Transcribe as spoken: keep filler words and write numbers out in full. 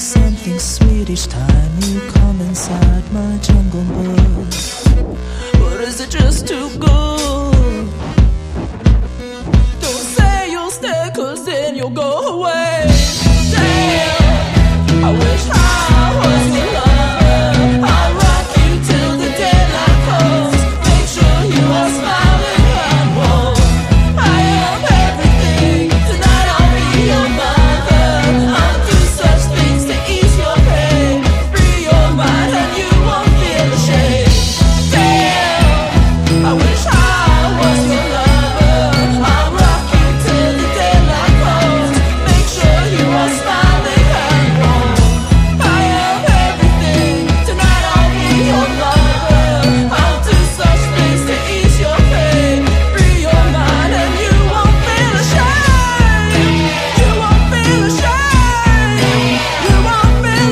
something sweet each time you come inside my jungle book. But is it just too good? Don't say you'll stay, cause then you'll go away.